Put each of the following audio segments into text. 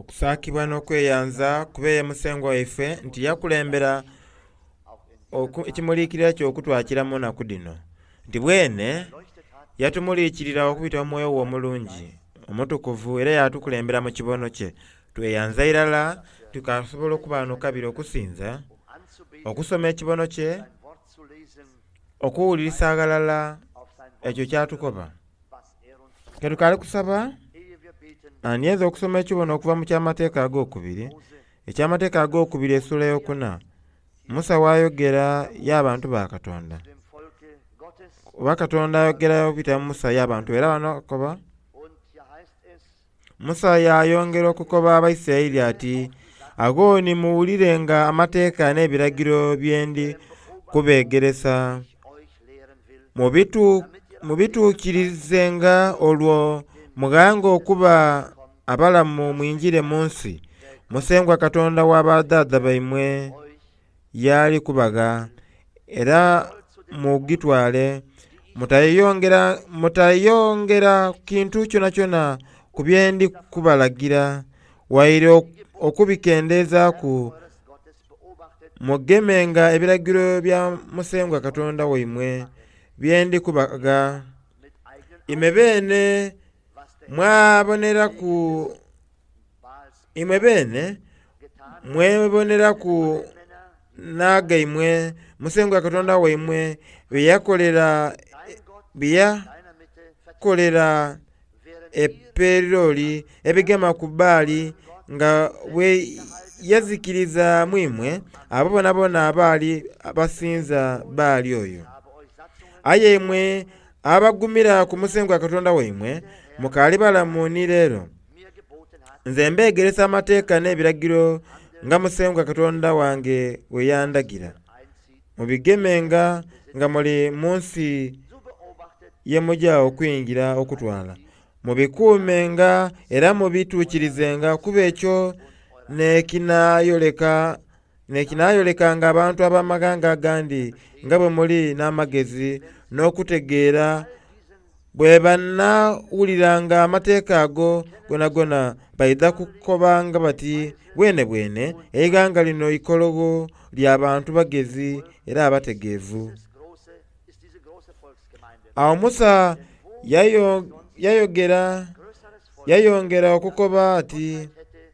Kusaakibwa n'okweyanza kubeeye musengwa waife nti yakulembera ekimuliikirira ky'okutwakiramu naku dino nti bwene yatumuliikirira okubita omwoyo we omulungi omutukuvu era yatukulembera mu kibono kye tweyanza irala tukasobola okubaanukabira okusinza okusoma ekibono kye okuwulirisa agalala ekyo kyatukoba ketukale kusaba aniyeza okusoma ekibono okuva mu kyamateeka ag'okubiri ekyamateeka ag'okubiri essula y'okuna Musa waayogera y'abantu ba Katonda oba Katonda ayogerayo okuyita Musa y'abantu era banakoba Musa yayongera okukoba Abayisirayiri ati agooni muwulirenga amateeka n'ebiragiro byendi kubeegeresa mubituukirizenga olwo muganga okuba abalamu mwinjire mu nsi musengwa Katonda w'abadaada baimwe yali kubaga era mugitwale mutayongera kintu kyona kyona ku byendi kubalagira waire okubikendeeza ku mugemenga ebiragiro bya musengwa Katonda waimwe byendi kubaga imwe bene mwebonera ku nagaimwe musengwa Katonda waimwe beyakolera eperoli ebigema ku Baali nga bwe yazikiriza mwimwe abo bonabona abaali abasinza Baali oyo ayemwe abagumira ku musengwa Katonda waimwe mukaali balamu ni leero nze mbeegeresa amateeka n'ebiragiro nga musengwa Katonda wange we yandagira mubigemenga nga muli mu nsi ye mujja okuyingira okutwala mubikuumenga era mubituukirizenga kuba ekyo neekinaayolekanga abantu ab'amaganga agandi nga bwe muli n'amagezi n'okutegeera bwe banawuliranga amateeka ago gonagona baida kukobanga bati bwene eiganga lino ikologo ly'abantu bagezi era abategeevu. Awo Musa yayongera okukoba ati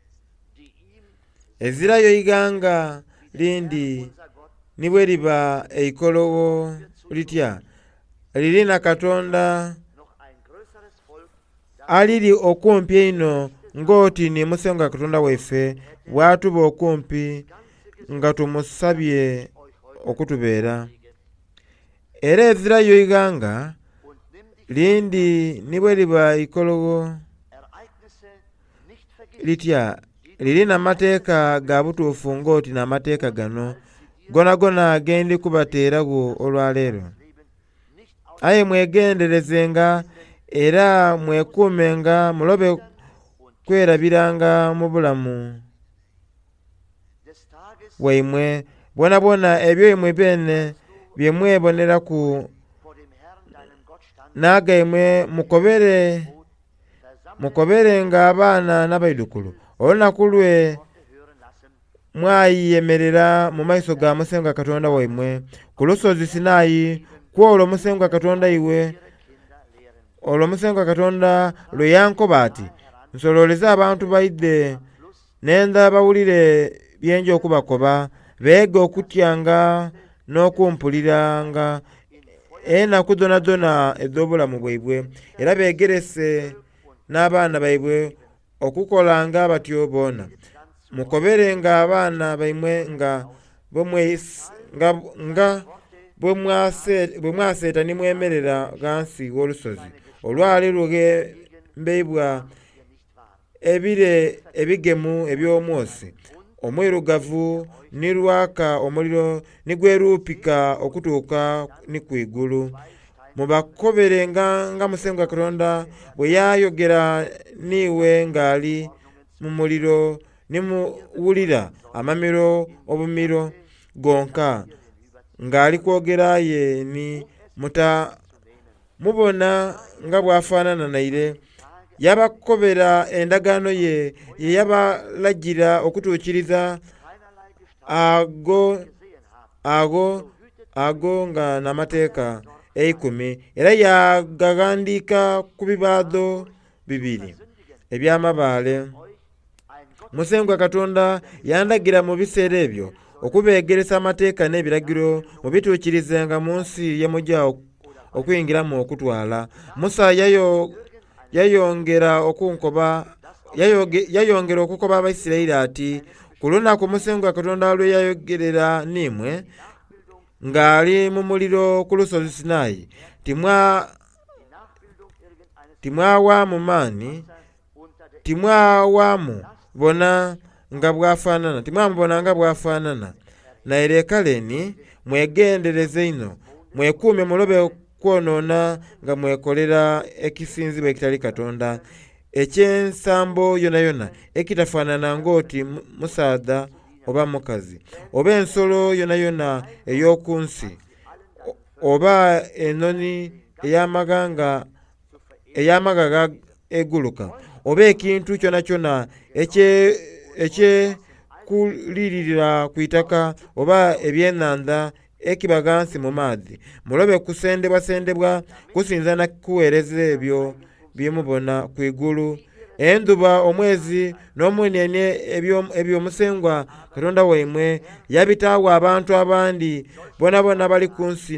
ezirayo iganga lindi nibwe liba eikolowo litya lirina Katonda aliri okumpi eino ng'oti ni musengwa Katonda waife bwatuba okumpi nga tumusabye okutubeera era ezirayo iganga lindi nibwe liba ikolowo litya lirina amateeka ga butuufu ng'oti n'amateeka gano gonagona agendi kubateerawo olwaleero aye mwegenderezenga era mwekuumenga mulobe kwerabiranga mu bulamu waimwe bwonabwona ebyo imwe bene byemwebonera ku nagaimwe mukoberenga abaana n'abaidukulu olunaku lwe mwayiyemerera mu maiso ga musengwa Katonda waimwe ku lusozi Sinaayi kwolwo musengwa Katonda iwe olwo musengwa Katonda lwe yankoba ati nsololeza abantu baide nenda bawulire byenje okubakoba beege okutyanga n'okumpuliranga enaku zonazona ez'obulamu bwaibwe era beegerese n'abaana baibwe okukolanga batyo boona mukoberenga abaana baimwe nga bwe mwaseeta nimwemerera gansi w'olusozi olwali lugembeibwa ebire ebigemu eby'omwosi omwirugavu nirwaka omuliro nigweruupika okutuuka ni kwigulu mubakoberenga nga musengwa Katonda bwe yayogera niwe ng'ali mu muliro nimuwulira amamiro obumiro gonka ng'ali kwogera ye ni mubona nga bwafaanana naire yabakobera endagaano ye yabalagira okutuukiriza ago nga n'amateeka 10 era yagawandiika ku bibaado 2 eby'amabaale. Musengwa Katonda yandagira mu biseera ebyo okubeegeresa amateeka n'ebiragiro mubituukirizenga mu nsi ye mujja okuyingiramu okutwala. Musa yayongera okukoba Abayisirayiri ati, ku lunaku Musengwa Katonda lwe yayogerera nimwe ng'ali mu muliro ku lusozi Sinaayi, timwawaamu maani, timwamubona nga bw'afaanana. Naye lekaleni mwegendereze ino, mwekuume mulobe kwonoona nga mwekolera ekisinzibwa ekitali Katonda, eky'ensambo yona ekitafaanana ng'oti musaadha oba mukazi, oba ensolo yona ey'oku nsi, oba ennoni ey'amaga eguluka, oba ekintu kyona ekyekulirira ku itaka, oba ebyennyanja ekibagansi mu maadhi. Mulobe kusendebwasendebwa kusinza na kuweereza ebyo bye mubona ku igulu, enduba, omwezi n'omunyeenye ebyo Musengwa Katonda wammwe yabitaawa abantu abandi bonabona bali ku nsi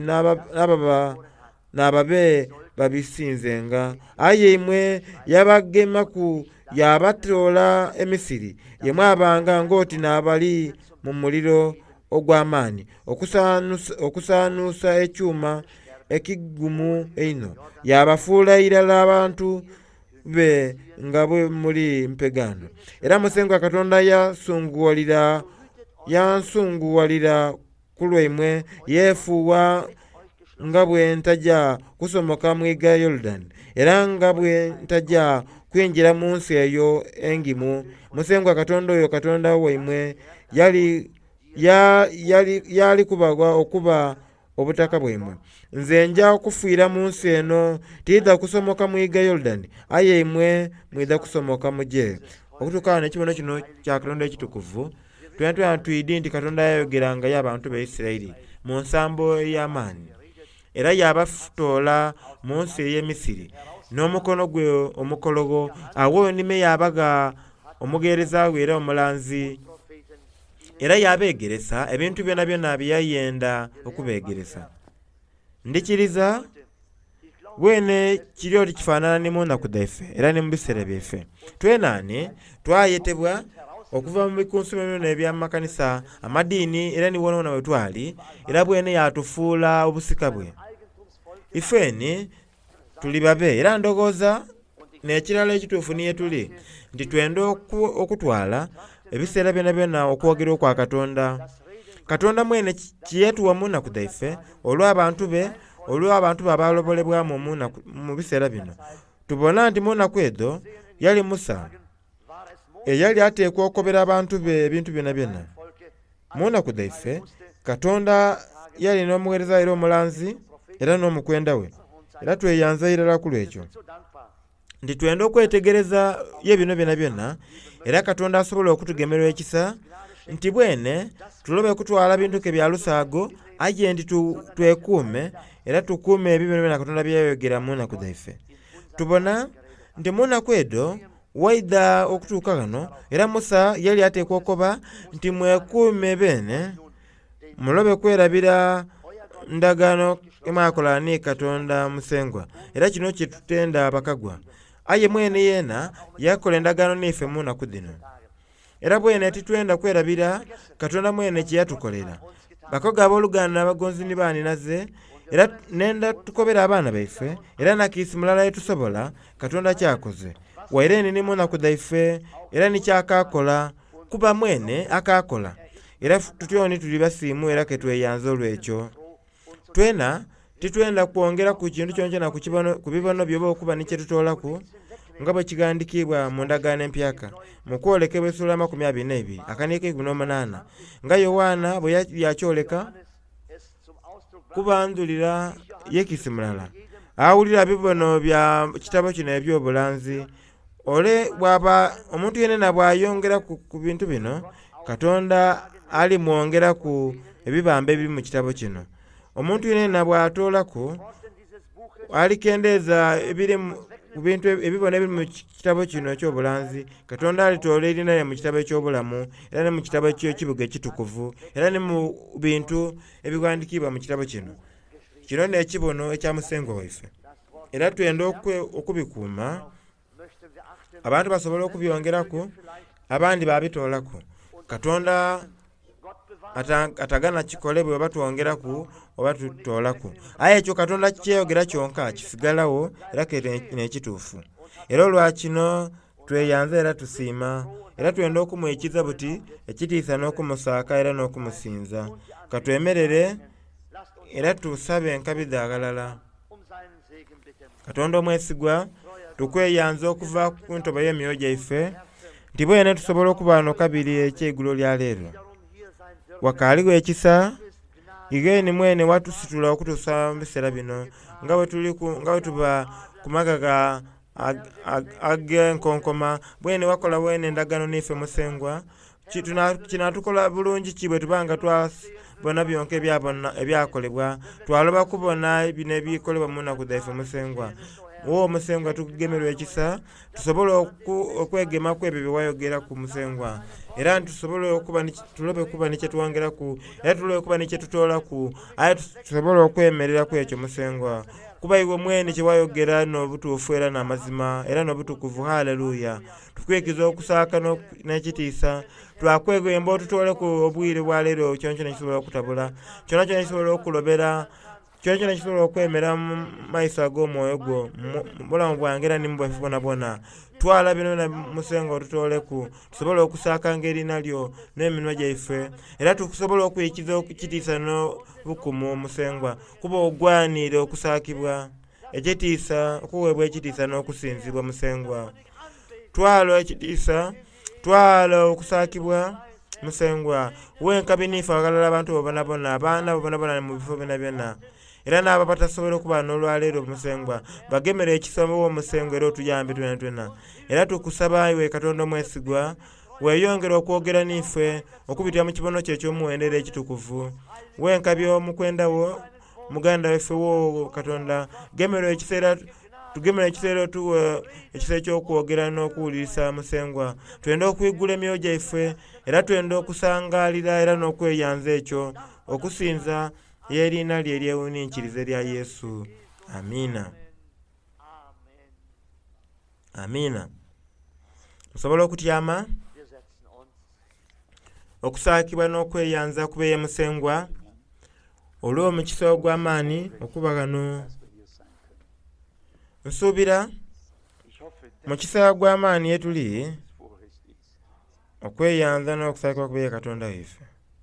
n'ababe babisinzenga. Aye imwe yabagemaku yabatoola Emisiri, ye mwabanga ng'oti n'abali mu muliro ogw'amaanyi okusaanuusa ekyuma ekigumu eino, yabafuula irala abantu be nga bwe muli mpegano. Era Musengwa Katonda yansunguwalira ku lwammwe, yeefuuwa nga bwe ntajja kusomoka mwiga Yoludaani, era nga bwe ntajja kwinjira mu nsi eyo engimu. Musengwa Katonda oyo Katonda wammwe yali kubagwa okuba obutaka bwemmwe. Nze nja kufiira mu nsi eno, tidda kusomoka mwiga Yoludaani, aye mmwe mwidda kusomoka mugye. Okutuuka n'ekibono kino kya Katonda ekitukuvu, twena tuyidi nti Katonda yayogerangayo abantu ba Isirayiri mu nsambo ey'amaanyi, era yabatoola mu nsi ey'Emisiri n'omukono gwe omukologo, awo nime yabaga omugeereza we era omulanzi, era yabeegeresa ebintu byonna bye yayenda okubeegeresa. Ndikiriza bwene kiri oti kifaanana ne mu nnaku zaffe era ne mu biseera byaffe. Twenaane twayetebwa okuva mu bikunsuma byonna eby'amakanisa amadiini era ni wona we twali, era bwene yatufuula obusika bwe. Ifeeni tuli babe, era ndogooza n'ekirala ekituufu niye tuli nti twenda okutwala ebiseera byonna okwogera okwa Katonda. Katonda mwene kiyetuwa mu nnaku zaffe olw'abantu be abalobolebwamu mu biseera bino. Tubona nti mu nnaku ezo yali Musa eyali ateekwa okukobera abantu be ebintu byonna. Mu nnaku zaffe Katonda yali n'omuweereza era omulanzi era n'omukwenda we, era tweyanza irala ku lwekyo nti twenda okwetegereza ye bino byonna, era Katonda asobola okutugemerwa ekisa nti bwene tulobe kutwala bintu ke bya lusaago, aye nti twekuume era tukuume ebyo byonna Katonda byayogera mu nnaku zaffe. Tubona nti mu nnaku ezo waida okutuuka kano, era Musa yali ateekwa okukoba nti mwekuume bene mulobe kwerabira ndagaano emwakola ni Katonda Musengwa, era kino kye tutenda bakagwa. Aye mwene yeena yakola endagaano niffe mu nnaku zino, era bwene titwenda kwerabira Katonda mwene kye yatukolera. Bakoga abooluganda n'abagonzi ni baaninaze, era nenda tukobera abaana baffe, era nakiisi mulala yetusobola Katonda kyakoze waireni ni mu nnaku zaffe, era nikyakaakola kuba mwene akaakola, era tutyoni tuli basiimu era ketweyanza olwekyo. Twena titwenda kwongera ku kintu kyonkyona ku bibono byoba okuba nikyetutoolaku nga bwe kigandikibwa mu ndagaano empyaka mu kwolekebwa essula 22 akaniiko 18 nga Yowaana bwe yakyoleka kubandulira yekisi mulala awulira bibono bya kitabo kino eby'obulanzi ole bw'aba omuntu yenna bw'ayongera ku bintu bino Katonda alimwongera ku ebibamba ebiri mu kitabo kino. Omuntu yenna bw'atoolako alikendeeza ku bintu ebibona ebiri mu kitabo kino eky'obulanzi, Katonda alitoola erina mu kitabo eky'obulamu era ne mu kitabo ky'ekibuga ekitukuvu era ne mu bintu ebiwandiikibwa mu kitabo kino. Kino n'ekibono ekya Musengo waffe, era twenda okubikuuma, abantu basobole okubyongerako, abandi babitoolako. Katonda atagana kikole bwe batwongeraku oba tutoolaku. Aye ekyo Katonda kyeyogera kyonka kisigalawo era nekituufu. Era olwakino tweyanze era tusiima, era twenda okumwekiza buti ekitiisa n'okumusaaka era n'okumusinza. Katwemerere era tusabe enkabiza agalala. Katonda omwesigwa, tukweyanza okuva ku ntobo y'emyoyo gyaffe nti bwene tusobola okuba wano kabiri ekyeigulo lya leero. Wakaaliwo ekisa igeni mwene watusitula okutuusa mu biseera bino nga bwe tuba ku magaga ag'enkonkoma, bwene wakola bwene endagaano niffe Musengwa. Kinatukola bulungi ki bwe tubanga twabona byonka ebyakolebwa, twaloba kubona bino ebikolebwa mu nnaku zaffe Musengwa. Wo Musengwa, tugemerwa ekisa tusobole okwegema ku ebyo bye wayogera ku Musengwa, era tusobole tulobe kuba ne kye tuwongeraku, era tulobe kuba ne kye tutoolaku, aye tusobole okwemerera ku ekyo Musengwa, kuba iwe mwene kye wayogera n'obutuufu era n'amazima era n'obutukuvu. Haleluya. Tukwekiza okusaaka n'ekitiisa, twakwegomba otutooleko obwire bwa leero kyona kisobola okutabula, kyona kisobola okulobera, kyona kisobola okwemera mu maaso ag'omwoyo gwo mu bulamu bwange era ne mu bwaffe bwona. Twala bino na Musengwa otutooleku, tusobole okusaakanga erinnya lyo n'eminwa gyaffe, era tusobole okwikiza ekitiisa n'obukumu Musengwa, kuba ogwanire okusaakibwa ekitiisa, okuweebwa ekitiisa n'okusinzibwa Musengwa. Twala ekitiisa, twala okusaakibwa Musengwa, wenkabi niife abagalala abantu bobonabona, abaana bobonabona mu bifo byonna, era n'abo batasobola okuba n'olwaleero Musengwa, bagemera ekisomo w'Omusengwa era otuyambe twena. Era tukusaba iwe Katonda omwesigwa, weeyongere okwogera niffe okubitira mu kibono kye eky'omuwendo ekitukuvu. Wenkabi omukwendawo muganda waffe wo Katonda, tugemera ekiseera tuwe ekiseera ky'okwogera n'okuwuliriza Musengwa. Twenda okuyigula emyoyo gyaffe era twenda okusangaalira era n'okweyanza ekyo okusinza y'erinnya lye eryewuniikiriza erya Yesu. Amiina. Amiina. Musobole okutyama, okusaakibwa n'okweyanza kubeeye Musengwa olw'omukisa ogw'amaanyi okuba gano. Nsuubira mu kiseera gw'amaanyi yetuli okweyanza n'okusaakibwa kubeeye Katonda waffe.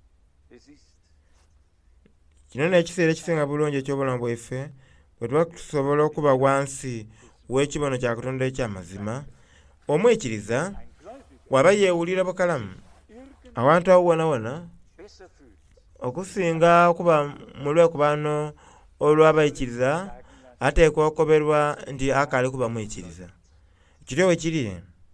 Kino n'ekiseera ekisinga bulungi eky'obulamu bwaffe bwe tuba tusobola okuba wansi w'ekibono kya Katonda eky'amazima. Omwikiriza waba yeewulira bukalamu awantu awo wona okusinga okuba mu lwekubano olw'abayikiriza ateekwa okukoberwa nti akaali kuba mwikiriza. Kityo we kiri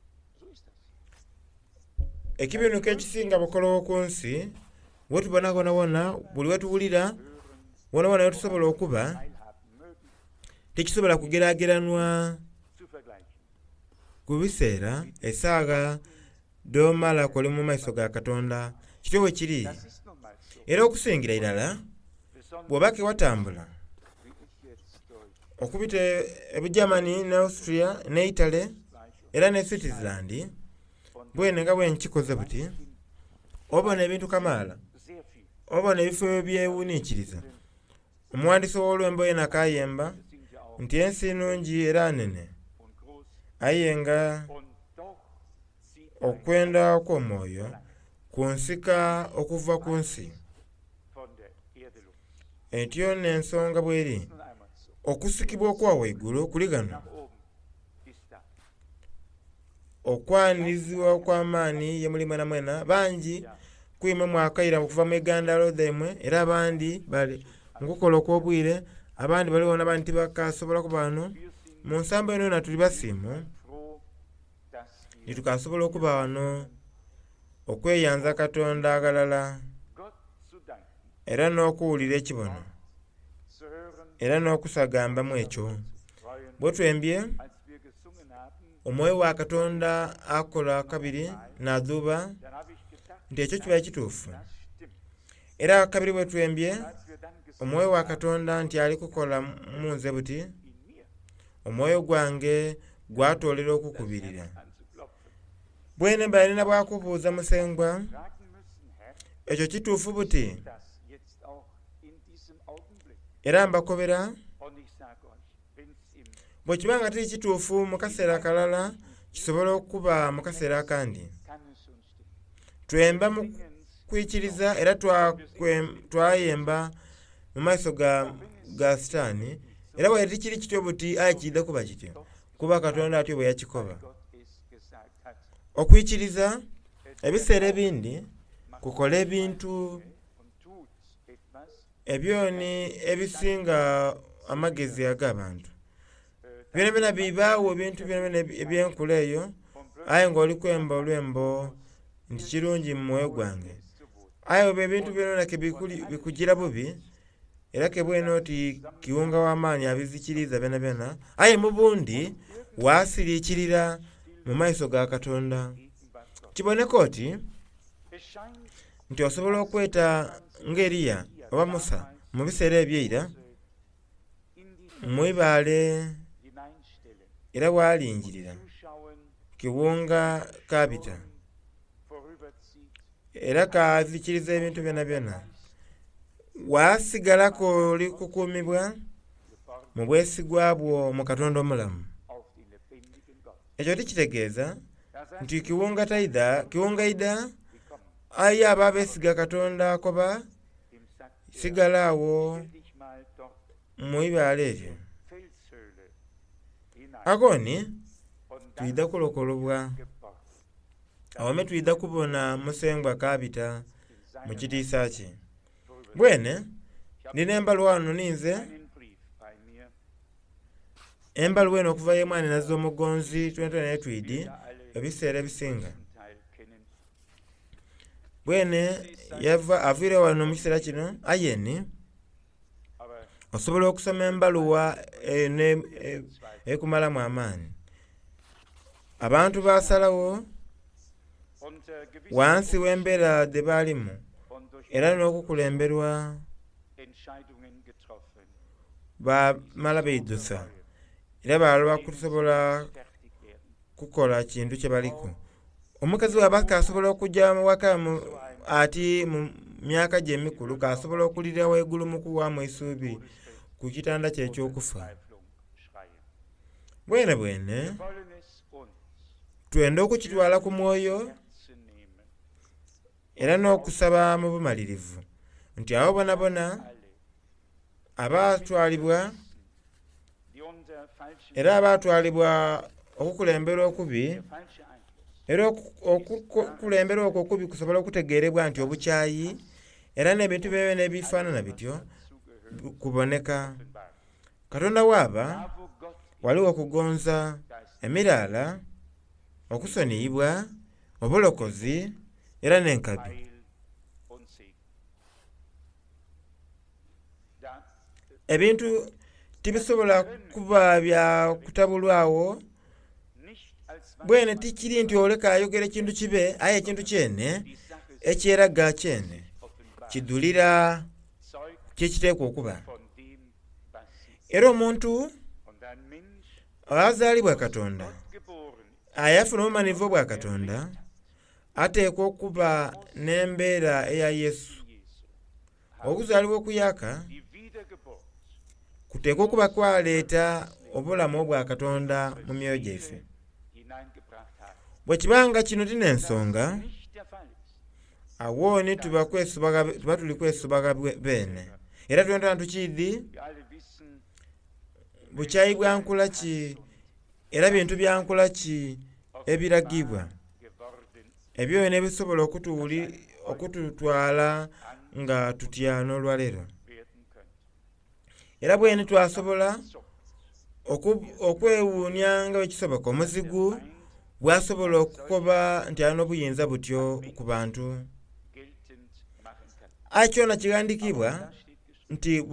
ekibinuka ekisinga bukolowo ku nsi we tubona wona buli we tuwulira wona we tusobola okuba tekisobola kugeraageranwa ku biseera essaawa gy'omala kuli mu maaso ga Katonda. Kityo we kiri era okusingira irala bw'oba ke watambula okubita eBugermany ne Austria ne Italy era ne Switzerland, bwene nga bwenkikoze buti obona ebintu kamaala, obona ebifo byewuniikiriza. Omuwandiisi w'olwembo yena kayemba nti ensi nnungi era nnene, aye nga okwenda kw'omwoyo kunsika okuva ku nsi. Etyo n'ensonga bweri okusikibwa okwa waigulu kuli gano, okwanirizibwa okw'amaanyi ye muli mwena bangi kwima mwakayira okuva mu Uganda lodhemwe, era abandi bali ngukola okw'obwire, abandi baliwo n'abandi tibakasobola kuba wano mu nsamba eno yona tuli basiimu nti tukasobola okuba wano okweyanza Katonda agalala era n'okuwulira ekibono era n'okusagambamu ekyo. Bwe twembye Omwoyo wa Katonda akola kabiri n'aduuba nti ekyo kiba kituufu. Era kabiri bwe twembye Omwoyo wa Katonda nti ali kukola mu nze buti, omwoyo gwange gwatoolera okukubirira. Bwene balina bwakubuuza musengwa, ekyo kituufu buti? Era mbakobera bwe kiba nga tiri kituufu mu kaseera kalala, kisobola okuba mu kaseera akandi. Twemba mu kwikiriza era twayemba mu maaso ga Sitaani, era bwe tikiri kityo buti ayi kijja kuba kityo, kuba Katonda atyo bwe yakikoba. Okwikiriza ebiseera ebindi kukola ebintu ebyoni ebisinga amagezi ag'abantu. Byona byona bibaawo ebintu byona ebyenkula eyo, aye ng'oli kwemba olwembo nti kirungi mu mwoyo gwange. Aye obwo ebintu byona bikugira bubi, era kebwena oti kiwunga w'amaanyi abizikiriza byona byona, aye mu bundi waasiriikirira mu maaso ga Katonda. Kiboneka oti nti osobola okweta ng'Eriya oba Musa mu biseera eby'eira mu ibaale era waalinjirira kiwunga kaabita era kaazikiriza ebintu byona byona, waasigalako oli kukuumibwa mu bwesigwa bwo mu Katonda omulamu. Ekyo tikitegeeza nti kiwunga ida aye aba beesiga Katonda akoba sigala awo mu ibaale eryo. Agoni tuyida kulokolobwa, awame tuyida kubona musengwa kaabita mu kitiisa kye. Bwene nina embaluwa wano ninze, embaluwa eno okuva y'emwana nazza omugonzi 20 twidi ebiseera ebisinga. Bwene aviire wano mu kiseera kino, ayeni osobola okusoma embaluwa ekumalamu amaanyi. Abantu basalawo wansi w'embeera gye baalimu era n'okukulemberwa bamala beiddusa era balaba kusobola kukola kintu kye baliko. Omukazi bw'aba kasobola okujja mu waka ati mu myaka gye emikulu, kasobola okulira waigulu mu kuwaamu essuubi ku kitanda kye ekyokufa. Bwene twenda okukitwala ku mwoyo era n'okusaba mu bumalirivu nti abo bonabona abaatwalibwa era abaatwalibwa okukulemberwa okubi, era okukulemberwa okwo okubi kusobola okutegeerebwa nti obukyayi era n'ebintu byebyo n'ebifaanana bityo kuboneka. Katonda waaba waliwo okugonza, emiraala, okusonyiyibwa, obulokozi era n'enkabi. Ebintu tibisobola kuba bya kutabulwawo. Bwene tikiri nti oleka ayogera ekintu kibe, aye ekintu kyene ekyeraga kyene kidulira kyekiteekwa okuba. Era omuntu azaalibwa Katonda, ayafuna obumanyirivu bwa Katonda, ateekwa okuba n'embeera eya Yesu. Okuzaalibwa okuyaka kuteekwa okuba kwaleeta obulamu obwa Katonda mu myoyo gyaffe. Bwe kibanga kino tina ensonga, awo ni tuba tuli kwesubaga beene. Era twentana tukiidi bukyayi bwa nkula ki era bintu bya nkula ki ebiragibwa. Ebyo byonna ebisobola okututwala nga tutya n'olwaleero. Era bwene twasobola okwewuunya nga bwe kisoboka omuzigu bwasobola okukoba nti alina obuyinza butyo ku bantu. Kyona kigandikibwa nti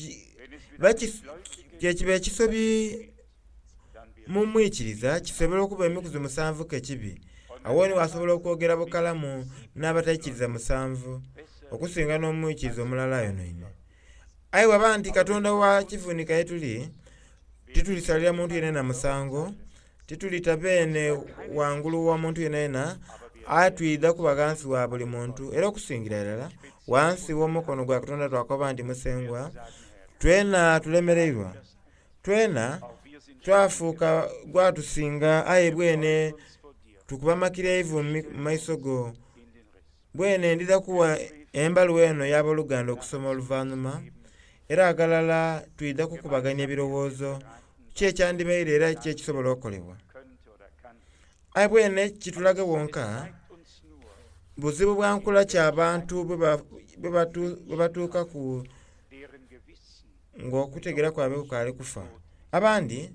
kyekiba ekisobi mu mwikiriza kisobola okuba emikuzu 7 kekibi. Awo ni wasobola okwogera bukalamu n'abatakiriza 7 okusinga n'omwikiriza omulala yonoine. Ayi waba nti Katonda wa kivunika yetuli titulisalira muntu yenna musango, titulita bene wangulu wa muntu yenna atwida ku bagansi wa buli muntu, era okusingira ddala wansi w'omukono gwa Katonda twakoba nti musengwa, twena tulemereirwa, twena twafuuka gwatusinga. Aye bwene tukubamakira evu mu maiso go, bwene ndida kuwa embaluwa eno y'abooluganda okusoma oluvannyuma, era agalala twida kukubaganya ebirowoozo kyekyandibaire era kyekisobola okukolebwa. Aye bwene kitulage wonka buzibu bwa nkula ky'abantu bwe batuuka ku ng'okutegera kwabwe kukaali kufa. Abandi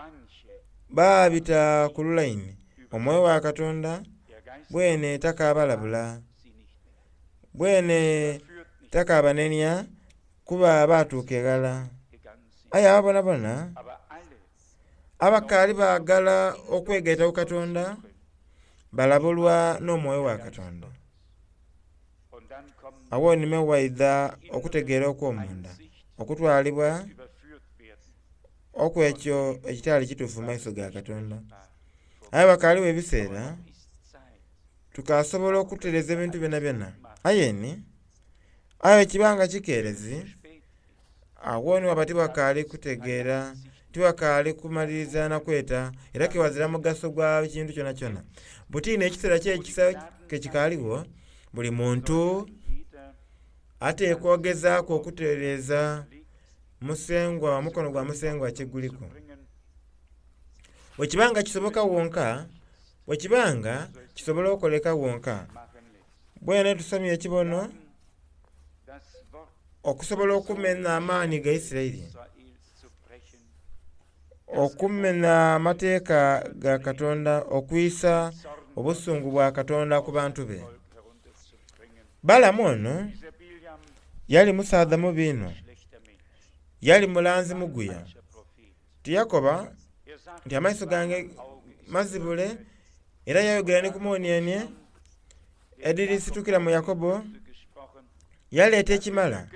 baabita ku lulayini, omwoyo wa Katonda bwene takaabalabula, bwene takaabanenya kuba baatuuka egala. Aye abo bonabona abakaali baagala okwegaita ku Katonda balabulwa n'omwoyo wa Katonda. Awo nime waidha okutegeera okw'omunda, okutwalibwa okwekyo ekitali kituufu mu maiso ga Katonda. Aye bakaaliwo ebiseera tukasobola okutereza ebintu byonna byonna. Ayeni ayo ekibanga kikeerezi, awo ni waba tibakaali kutegeera, tibakaali kumaliriza na kweta, era kewazira mugaso gwa ekintu kyonna kyonna. Butiina ekiseera kyekisa kekikaaliwo, buli muntu ateekwa ogezaako okutereeza musengwa, omukono gwa musengwa kiguliko. Wekibanga kisoboka wonka, wekibanga kisobola okoleka wonka, bwene tusomye ekibono okusobola okumena amaanyi ga Isirayiri, okumena amateeka ga Katonda, okuyisa obusungu bwa Katonda ku bantu be. Balamu ono yali musaadha mubi ino, yali mulanzi muguya. Tiyakoba nti amaiso gange mazibule, era yayogera ne kumonyenye edirisitukira mu Yakobo, yaleeta ekimala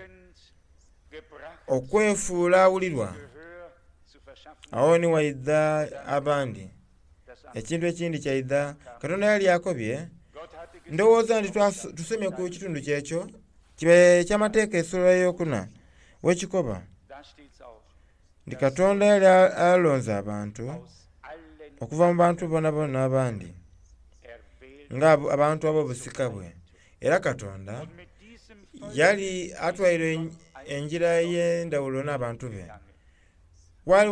okwefuula awulirwa. Awo ni waidha abandi ekintu ekindi kyaidha. Katonda yali akobye, ndowooza nti tusomye ku kitundu kyekyo kibe ky'amateeka essula y'okuna wekikoba nti Katonda yali alonze abantu okuva mu bantu bonabona abandi nga abantu ab'obusika bwe, era Katonda yali atwaire enjira y'endawulo n'abantu be. Wali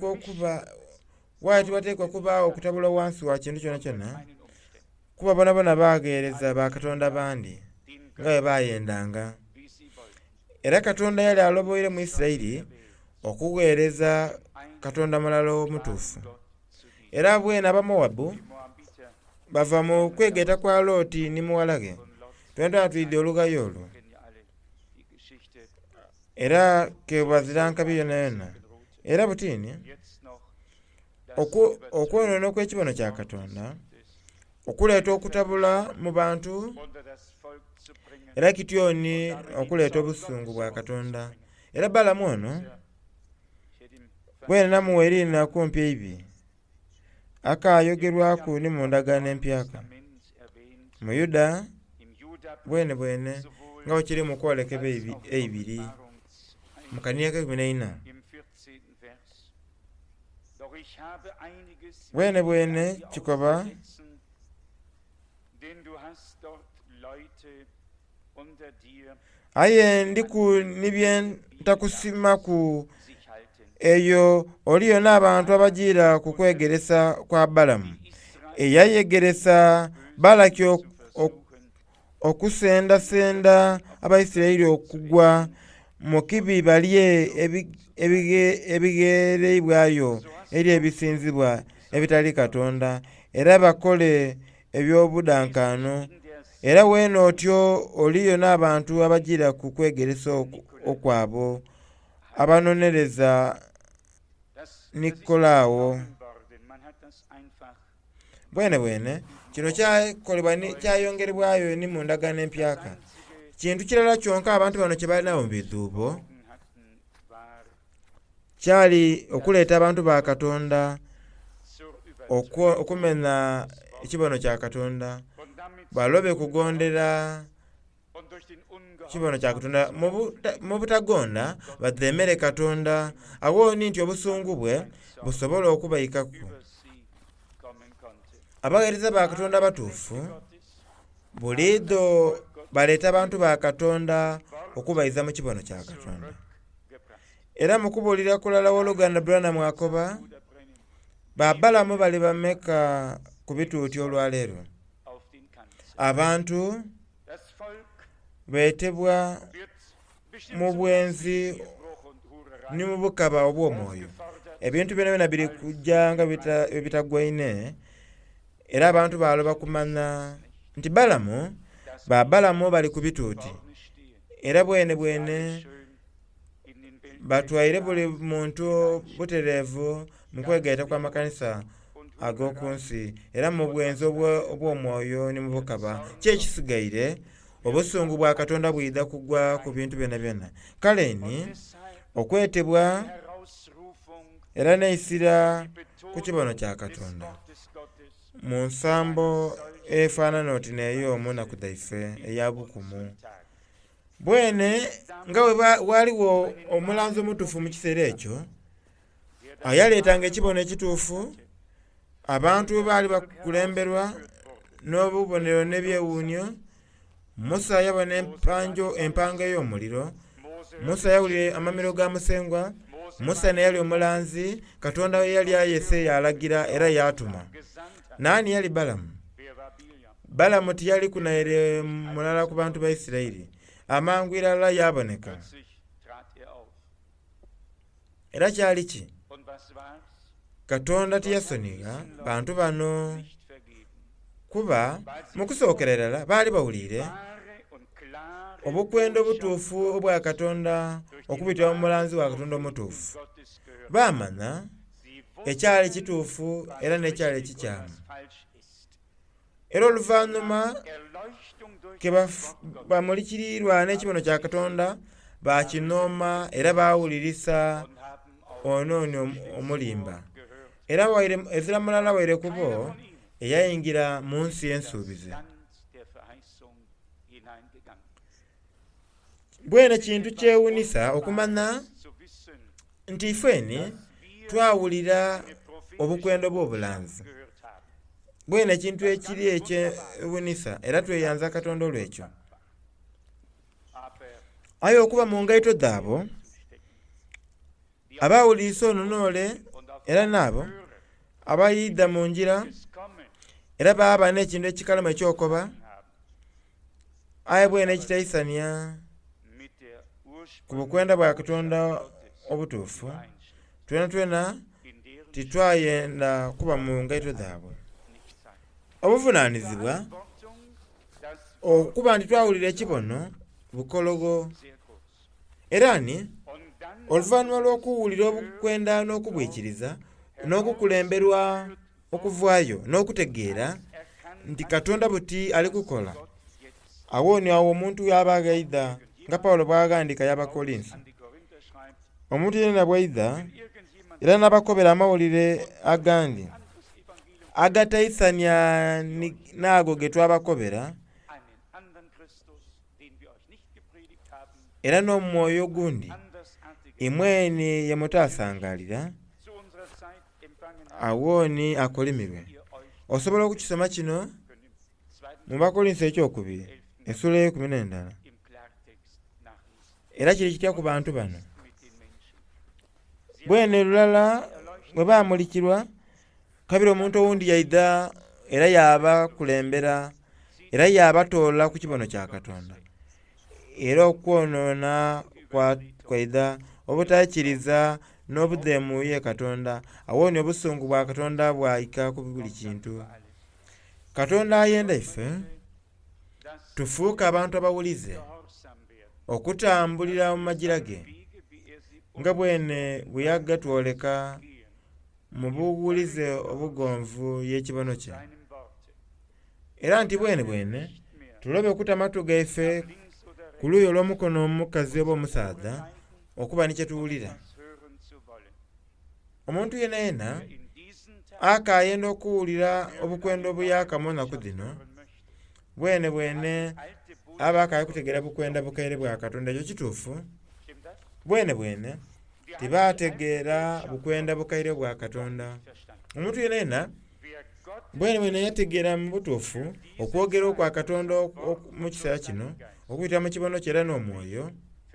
wateekwa kubaawo okutabula wansi wa kintu kyonna kyonna, kuba bonabona baageereza ba Katonda bandi nga bwe baayendanga. Era Katonda yali aloboire mu Isirayiri okuweereza Katonda mulala omutuufu. Era bwena Abamowabu bava mu kwegeeta kwa Looti ne muwala ge, twena tuyidde olugayo olwo, era kebazira nkabi yonna yonna. Era butiini okwonoona okw'ekibono kya Katonda okuleeta okutabula mu bantu, era kityoni okuleeta obusungu bwa Katonda. Era Balamu ono bwene namuweerina kumpi eibi akayogerwaku ni mu ndagaano empyaka mu Yuda bwene nga bwekiri mu kwolekebwa eibiri mu kaniya ka 14. Bwene kikoba aye ndiku nibye ntakusimaku eyo oliyo n'abantu abajiira ku kwegeresa kwa Balamu eyayegeresa Balaki okusendasenda Abaisirayiri okugwa mu kibi balye ebigereibwayo eri ebisinzibwa ebitali Katonda, era bakole ebyobudankaano, era weeno otyo oliyo n'abantu abagira ku kwegeresa okwabo abanonereza Nikolaawo. Bwene kino kyayongerebwayo ni mu ndagaano empyaka. Kintu kirala kyonka abantu bano kye balinawo mu bizuubo kyali okuleeta abantu ba Katonda okumenya ekibono kya Katonda, balobe kugondera kibono kya Katonda mu butagonda batemere Katonda awooni nti obusungu bwe busobola okubayikaku. Abaweereza ba Katonda batuufu buliido baleeta abantu ba Katonda okubayiza mu kibono kya Katonda. Era mu kubuulira kulala w'oluganda Branham akoba Babalamu bali bameka ku bituuti olwaleero. Abantu beetebwa mu bwenzi ne mu bukaba obw'omwoyo. Ebintu byonna biri kujja nga bitagwaine, era abantu baloba kumanya nti Babalamu bali ku bituuti, era bwene batwaire buli muntu butereevu mu kwegaita kw'amakanisa ag'oku nsi, era mu bwenzi obw'omwoyo ne mu bukaba kyekisigaire obusungu bwa Katonda bwida kugwa ku bintu byonna. Kale ni okwetebwa era neisira ku kibono kya Katonda mu nsambo efaanana oti n'ey'omu naku dhaife eya bukumu. Bwene nga waliwo omulanzi omutuufu mu kiseera ekyo ayaleetanga ekibono ekituufu, abantu bwe baali bakulemberwa n'obubonero n'ebyewuunyo. Musa yabona empanga ey'omuliro, Musa yawulira amamiro ga musengwa, Musa ne yali omulanzi, Katonda we yali ayese yalagira era yatuma. Naani yali Balamu? Balamu tiyali kunaire mulala ku bantu ba Isirayiri. Amangu irala yaboneka. Era kyali ki? Katonda tiyasoniga bantu bano kuba mu kusookera ddala baali bawulire obukwendo obutuufu obwa Katonda okubitira mu mulanzi wa Katonda omutuufu. Baamanya ekyali kituufu era n'ekyali ekikyamu. Era oluvannyuma ke bamulikirirwa n'ekibono kya Katonda bakinooma era baawulirisa onooni omulimba. Era ezira mulala waire kubo eyayingira mu nsi y'ensuubizi. Bwene kintu kyewunisa okumanya nti ifeeni twawulira obukwendo bw'obulanzi. Bwene ekintu ekiri ekyewunisa era tweyanza Katonda olw'ekyo. Aye okuba mu ngaito dhaabo abaawulirisa ononoole era naabo abayidda mu ngira era baaba n'ekintu ekikalamu ekyokoba, aye bwene ekitaisania ku bukwenda bwa Katonda obutuufu, twena titwayenda kuba mu ngaito dhaabwe. Obuvunaanizibwa okuba nti twawulira ekibono bukologo, era ni oluvannyuma lw'okuwulira obukwenda n'okubwikiriza n'okukulemberwa okuvaayo n'okutegeera nti Katonda buti ali kukola, awooni awo omuntu yaba agaida nga Pawulo bw'agandika y'Abakolinso. Omuntu yenna bw'aida era n'abakobera amawulire agandi agataisania n'ago ge twabakobera, era n'omwoyo gundi imweni ye mutaasangalira, awooni akolimirwe. Osobola okukisoma kino mu Bakolinso ekyokubiri essula y'e12, era kiri kitya ku bantu bano. Bwene lulala bwe baamulikirwa, kabiri omuntu owundi yaida era yaba kulembera era yabatoola ku kibono kya Katonda, era okwonoona kwaida obutakkiriza n'obudeemu ye Katonda, awooni obusungu bwa Katonda bwayika ku buli kintu. Katonda ayenda ife tufuuke abantu abawulize okutambulira mu magira ge nga bwene bwe yagatwoleka mu buwulize obugonvu y'ekibono kye. Era nti bwene tulobe okutamatu gaife ku luuyi olw'omukono omukazi oba omusaadha okuba ni kye tuwulira. Omuntu yenna akayenda okuwulira obukwenda obuyakamu ennaku zino bwene aba akaye kutegeera bukwenda bukaire bwa Katonda. Ekyo kituufu. Bwene tibategeera bukwenda bukaire bwa Katonda. Omuntu yenna bwene yategeera mu butuufu okwogera okwa Katonda mu kiseera kino okuyita mu kibono kye era n'omwoyo,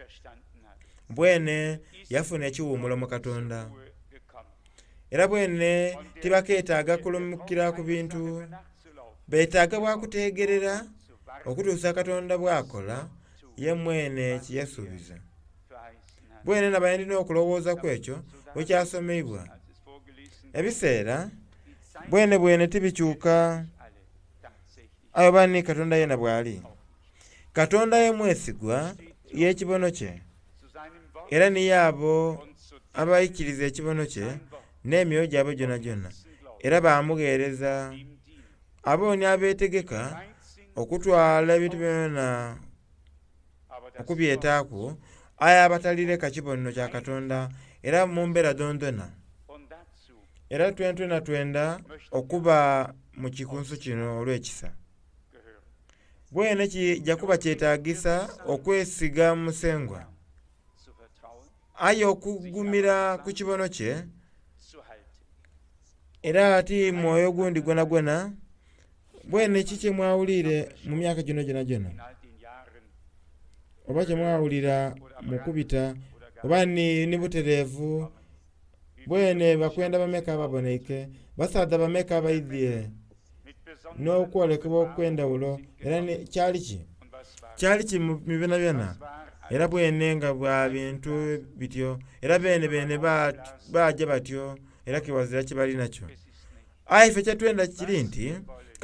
bwene yafuna ekiwummulo mu Katonda. Era bwene tibakeetaaga kulumukira ku bintu, beetaaga bwakuteegerera okutuusa Katonda bwakola ye mwene kiyasuubiza. Bwene nabayandina okulowooza ku ekyo bwe kyasomeibwa. Ebiseera bwene tibikyuka ayo bani Katonda yena bw'ali. Katonda ye mwesigwa y'ekibono kye, era niye abo abayikiriza ekibono kye n'emyoyo gyabwe gyonna, era bamugeereza. Abooni abeetegeka okutwala ebintu byonna okubyetaaku ayo abatalireka kibono kya Katonda era mu mbeera dondona. Era twenda okuba mu kikunsu kino olw'ekisa. Bwene kijja kuba kyetaagisa okwesiga mu musengwa, aye okugumira ku kibono kye, era ati mwoyo gundi gwona bwene kiki mwawulire mu myaka gino gyonna, oba kye mwawulira mu kubita oba ni butereevu. Bwene bakwenda bameka ababoneike, basaadha bameka abaidhye n'okwolekebwa okw'endawulo. Era kyali ki mu byonna, era bwene nga bwa bintu bityo, era bene bajja batyo, era kiwazira kibali nakyo. Aye ffe kyetwenda kiri nti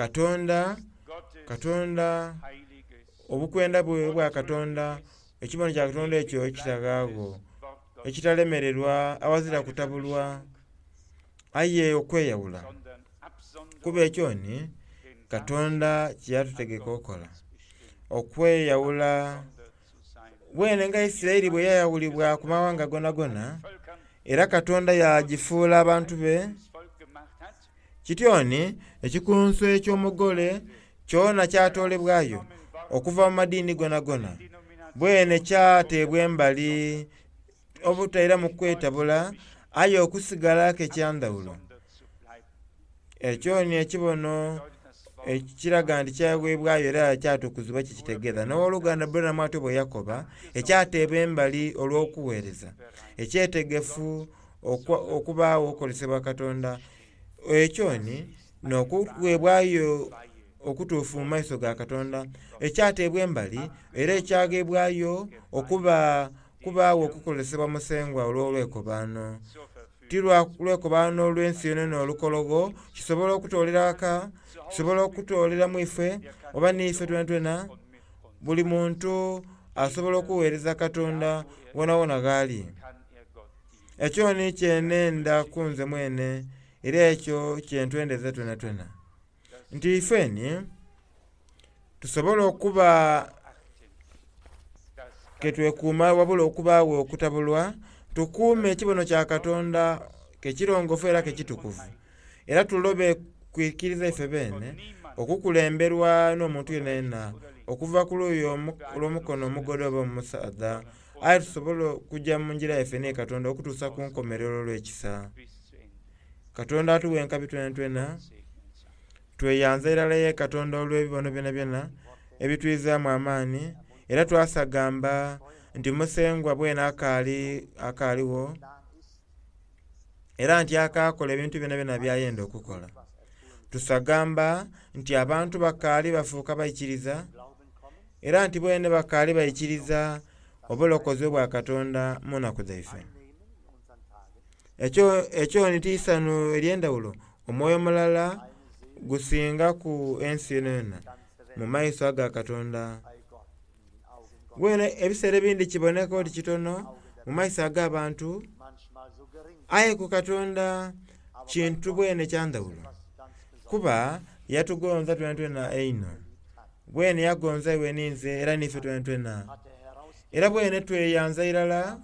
Katonda obukwenda bwe bwa Katonda, ekibono kya Katonda ekyo ekitagaago, ekitalemererwa, awazira kutabulwa, aye okweyawula. Kuba ekyo ni Katonda kyeyatutegeka okola, okweyawula. Bwene nga Isirayiri bwe yayawulibwa ku mawanga gonna, era Katonda yagifuula abantu be. Kityoni ekikunsu eky'omugole kyona kyatoolebwayo okuva mu madiini gonna, bwene kyateebwa embali obutaira mu kwetabula, aye okusigala k'ekyandawulo. Ekyo ni ekibono ekiraga nti kyagwebwayo era kyatukuzibwa kikitegeeza. N'owooluganda Buramu ate bwe yakoba ekyateebwa embali olw'okuweereza, ekyetegefu okubaawo okolesebwa Katonda. Ekyo ni n'okuweebwayo okutuufu mu maaso ga Katonda, ekyateebwa embali era ekyagebwayo kubaawo okukolesebwa musengwa olw'olwekobaano. Ti lwekobaano olw'ensi yonene olukologo, kisobola okutoolera waka, kisobola okutoolera mu ife, oba n'ife twena. Buli muntu asobola okuweereza Katonda wona gaali. Ekyo ni kyenenda kunze mwene, era ekyo kyentwendeza twena. Nti ifeni tusobola okuba ketwekuuma wabula okubaawo okutabulwa, tukuume ekibono kya Katonda kekirongofu era kekitukuvu. Era tulobe kwikiriza ife bene okukulemberwa n'omuntu yenna okuva ku luuyi olw'omukono omugodobe omusaadha, aye tusobola okujja mu ngira yaffe ne Katonda okutuusa ku nkomerero olw'ekisa. Katonda atuwe enkabi twena, tweyanza irala ye Katonda olw'ebibono byonna ebitwizaamu amaani, era twasagamba nti musengwa bwena akaaliwo, era nti akaakola ebintu byonna byayenda okukola. Tusagamba nti abantu bakaali bafuuka bayikiriza, era nti bwene bakaali bayikiriza obulokozi bwa Katonda mu nnaku zaife. Ekyo nitiisano ery'endawulo, omwoyo mulala gusinga ku ensi yonna mu maiso aga Katonda. Gwene ebiseera ebindi kiboneka oti kitono mu maiso ag'abantu, aye ku Katonda kintu bwene kyandawulo, kuba yatugonza twena eino. Bwene yagonza iwe ninze era nife twena, era bwene tweyanza irala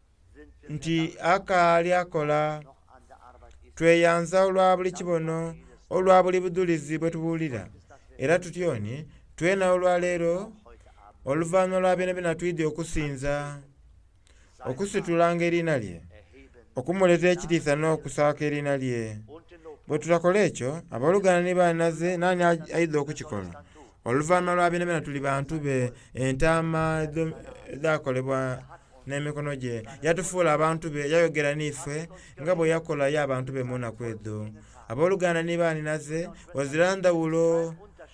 nti akaali akola, tweyanza olwa buli kibono, olwa buli budulizi bwe tubuulira, era tutyoni twena olwaleero oluvannyuma lwa byonna byonna twidde okusinza, okusitulanga erinnya lye, okumuleeta ekitiisa n'okusaaka erinnya lye. Bwe tutakola ekyo, abalugana ne baanaze nani ayidde okukikola? Oluvannyuma lwa byonna byonna tuli bantu be, entaama ezakolebwa n'emikono gye. Yatufuula abantu be, yayogera niffe nga bwe yakola yo abantu be mu nnaku ezo. Abooluganda ne baaninaze wazira ndawulo,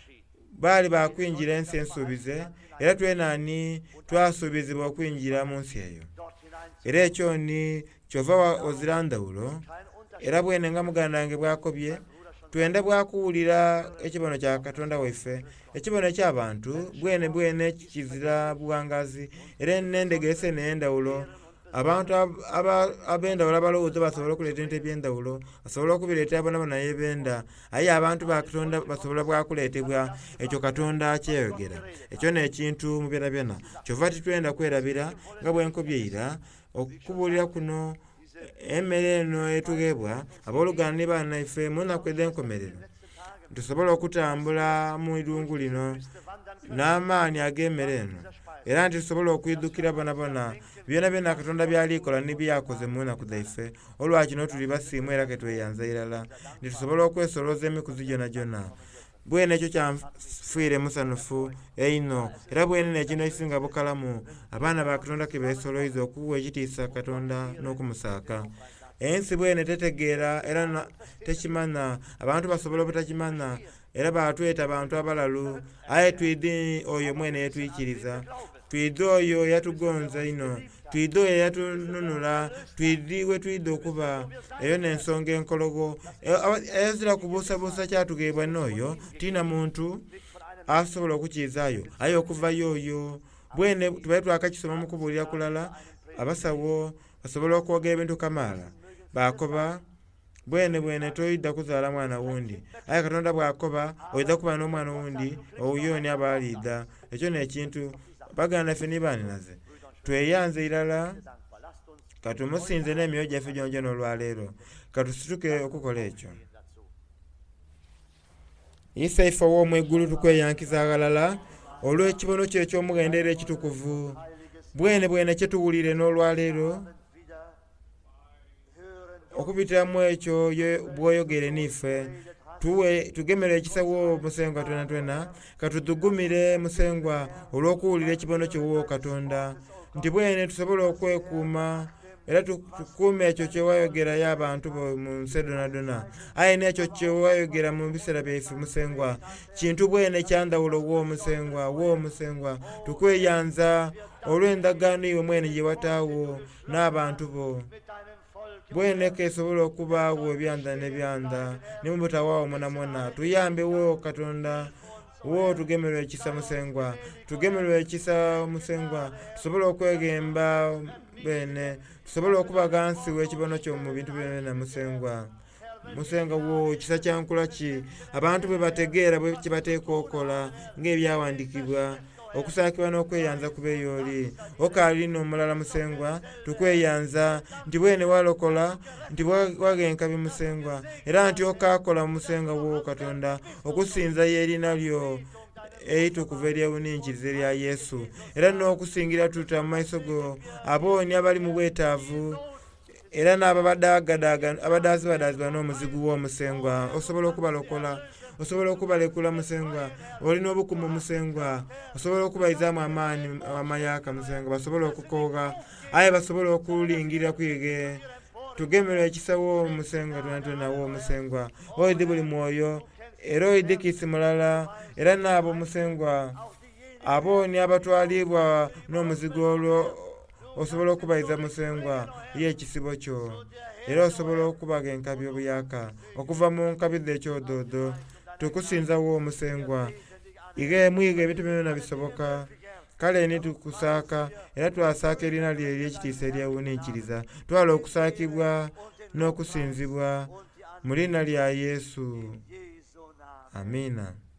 baali bakwinjira ensi ensuubize, era twenaani twasuubizibwa okwinjira mu nsi eyo. Era ekyoni kyova wazira ndawulo, era bwene nga muganda wange bwakobye, twenda bwakuwulira ekibono kya Katonda waffe, ekibono ky'abantu bwene kizira buwangazi, era n'endegeese n'endawulo. Abantu ab'endawulo abalowooza basobola okuleeta ebintu eby'endawulo, basobola okubireeta bonabona yebenda, aye abantu ba Katonda basobola bwakuleetebwa ekyo Katonda kyeyogera. Ekyo n'ekintu mu byonna byonna kyova titwenda kwerabira nga bwenkobyeira okukubuulira kuno emmere eno etugebwa abooluganda ne bannaffe mu nnaku ez'enkomerero, tusobola okutambula mu irungu lino n'amaanyi ag'emmere eno, era nti tusobola okwiddukira bonabona byonna byonna Katonda by'alikola ne byakoze mu nnaku zaffe. Olwakino tuli basiimu era ke tweyanza irala nti tusobola okwesolooza emikuzi gyonna gyonna. Bwene ekyo kyanfiire musanufu eino, era bwene nekino ekisinga bukalamu abaana ba Katonda ke beesoloiza okuwa ekitiisa Katonda n'okumusaaka. Ensi bwene tetegeera era tekimanya, abantu basobola obutakimanya, era batweta abantu abalalu, aye twidde oyo mwene yetwikiriza, twidde oyo yatugonza ino, twidde oyo yatununula, twidde we twidde okuba. Eyo n'ensonga enkologo eyazira kubuusabuusa kyatugeebwa n'oyo, tiina muntu asobola okukizaayo, aye okuvayo oyo. Bwene tubaye twakakisoma mu kubuulira kulala, abasawo basobola okwogera ebintu kamaala, bakoba bwene toyidda kuzaala mwana wundi, aye Katonda bw'akoba oyidda kuba n'omwana wundi, oyooni aba alidda. Ekyo n'ekintu baganda ffe ne baaninaze tweyanze irala, katumusinze n'emyoyo gyaffe gyonjo n'olwaleero, katusituke okukola ekyo. Isa ife ow'omu eggulu tukweyankiza agalala olw'ekibono kyo eky'omugenderero ekitukuvu, bwene kye tuwulire n'olwaleero okubitiramu ekyo bw'oyogere niffe, tugemere ekisawo musengwa twena, katutugumire musengwa olw'okuwulira ekibono kyowo Katonda, nti bwene tusobola okwekuuma era tukuume ekyo kyewayogerayo abantu mu nsi donadona, aye n'ekyo kyewayogera mu biseera byaffe musengwa, kintu bwene kyandawulo w'omusengwa, tukweyanza olw'endagaano iwe mwene gye wataawo n'abantu bo. Bwene kesobola okubaawo ebyanda n'ebyanda ne mu butawaawo mwona, tuyambewo Katonda wo, tugemerwe ekisa musengwa, tusobole okwegemba bene, tusobole okubaga nsiwa ekibono kyo mu bintu byonna musengwa wo, kisa kyankula ki abantu bwe bategeera bwe kibateeka okola ng'ebyawandiikibwa, okusaakibwa n'okweyanza kubeeyo oli okaali n'omulala musengwa, tukweyanza nti bwene walokola, nti wagenkabi musengwa, era nti okaakola musengwa wo Katonda okusinza y'erinnya lyo eitukuvu ery'obuniikiriza erya Yesu, era n'okusingira tuta mu maaso go abooni abali mu bwetaavu, era n'abadaazibadaazibwa n'omuzigu w'omusengwa, osobola okubalokola, osobola okubalekula musengwa, olina obukumu musengwa, osobola okubayizaamu amaanyi amayaka musengwa, basobola okukooga, aye basobola okulingirira kwige. Tugemerwe ekisawo musengwa twena w'omusengwa, oyidde buli mwoyo, era oyidde kisi mulala, era n'abo musengwa abooni abatwalibwa n'omuzigo olwo, osobola okubayiza musengwa y'ekisibo kyo, era osobola okubaga enkabi obuyaka okuva mu nkabi z'ekyodoodo, tukusinza wo omusengwa ige mwiga ebintu byonna bisoboka kale ni tukusaaka era twasaaka erina lye ery'ekitiisa eryewuniikiriza twala okusaakibwa n'okusinzibwa mu linnya lya Yesu. Amiina.